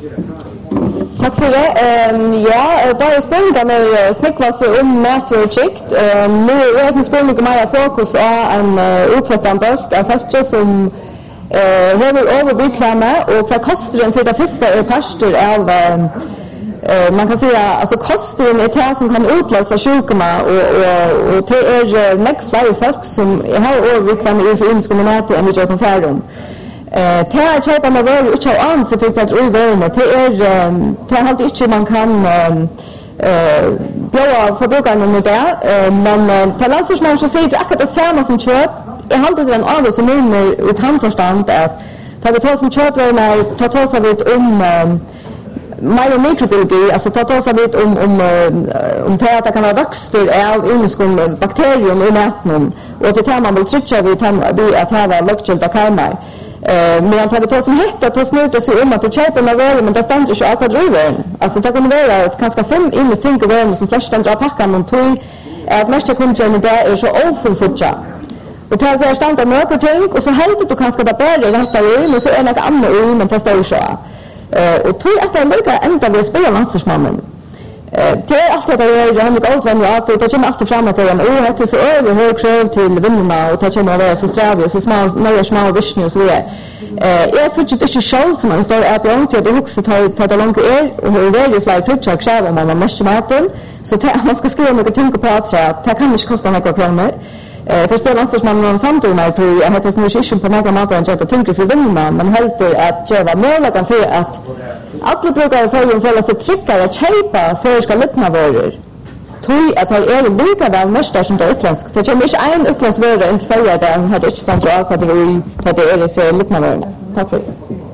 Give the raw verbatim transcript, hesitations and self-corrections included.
Tack för det. Um, ja, det är spännande snickvas om matprojekt. Um, nu är det spännande mer fokus på en uh, utsatt bult av folk som eh uh, har överbekväma och för kostnaden för det första är pastor av uh, Uh, man kan säga alltså kostnaden är det som kan utlösa sjukdomar och och och det är uh, mycket fler folk som har överviktiga i för inskommunalt än vi gör på färdom. Eh det är köpa med väl och så an så för att övervärma det är det är alltid inte man kan eh bjöa förbrukarna med det men det låter som man så säger att det samma som kött är alltid den av som är ett handförstånd att ta vi tar som kött när ta ta så vid om mer mikrobiologi, alltså ta ta sig vid om om om det att det kan vara växter av inskum bakterier i maten och det kan man väl trycka vid att ha luktskylta karmar. Eh men jag tar som hetta att snuta sig om att du köper med väl men det stannar inte akkurat driven. Alltså det kan vara att kanske fem investeringar och väl som flesta andra packar man tog att mesta kunden det är så ofullfutcha. Och det är stannar några ting och så helt du kanske det bättre rätta i men så är det annat i men det står så. Eh och tror att det lukar ända vi spelar landslagsmannen. Eh det är allt det där det har mycket allvarligt att det kommer alltid fram att det är en orätt så över hög krav till vinnarna och det kommer vara så strävigt så små nya små visioner och så vidare. Eh jag så tycker det är själv som man står upp och till det också ta ta långt är och hur väldigt fler pitchar kräver man man måste maten så det man ska skriva något tänka på att det kan inte kosta några kronor. Eh för spelar landslagsmannen samtidigt med att jag heter nu schysst på några matar än att tänka för vinnarna men helt att det var möjligt för att alla brukar få följa sig trycka och köpa för ska lyssna varor. Tror att det är lika väl mest som det utländska. Det kommer inte en utländsk varor inte följa det hade inte stått och akademi det är det så lyssna varor. Tack för det.